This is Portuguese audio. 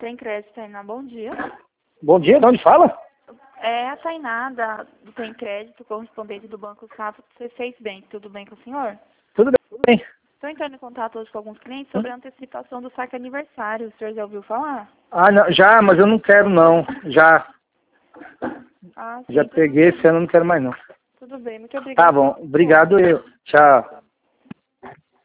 Tem Crédito, Tainá, bom dia. Bom dia, de onde fala? É a Tainá do Tem Crédito, correspondente do Banco Safra, você fez bem, tudo bem com o senhor? Tudo bem. Estou entrando em contato hoje com alguns clientes sobre a antecipação do saque aniversário, o senhor já ouviu falar? Ah, não, já, mas eu não quero não. Já Ah, sim, peguei esse ano, não quero mais não. tudo bem, muito obrigada. Tá bom, obrigado eu. Tchau.